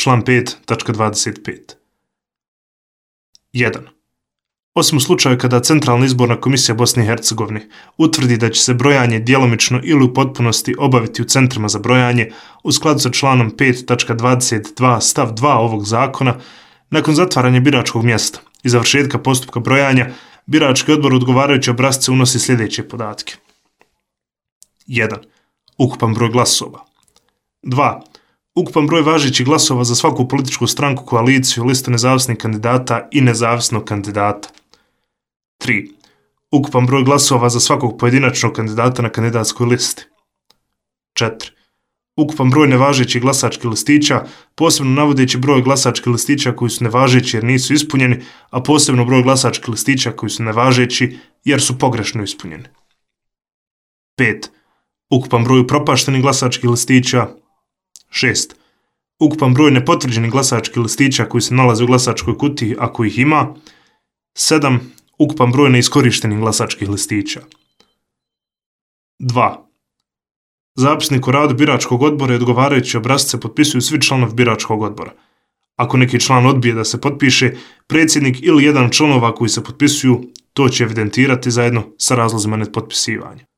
član 5.25. 1. Osim u slučaju kada Centralna izborna komisija Bosne i Hercegovine utvrdi da će se brojanje djelomično ili u potpunosti obaviti u centrima za brojanje u skladu sa članom 5.22 stav 2 ovog zakona, nakon zatvaranja biračkog mjesta i završetka postupka brojanja, birački odbor odgovarajuće obrasce unosi sljedeće podatke. 1. Ukupan broj glasova. 2. Ukupan broj važećih glasova za svaku političku stranku, koaliciju, listu nezavisnih kandidata i nezavisnog kandidata. 3. Ukupan broj glasova za svakog pojedinačnog kandidata na kandidatskoj listi. 4. Ukupan broj nevažećih glasačkih listića, posebno navodeći broj glasačkih listića koji su nevažeći jer nisu ispunjeni, a posebno broj glasačkih listića koji su nevažeći jer su pogrešno ispunjeni. 5. Ukupan broj upropaštenih glasačkih listića. 6. Ukupan broj nepotvrđenih glasačkih listića koji se nalaze u glasačkoj kutiji, ako ih ima. 7. Ukupan broj neiskorištenih glasačkih listića. 2. Zapisnik o radu biračkog odbora i odgovarajuće obrasce potpisuju svi članovi biračkog odbora. Ako neki član odbije da se potpiše, predsjednik ili jedan članova koji se potpisuju to će evidentirati zajedno sa razlozima nepotpisivanja.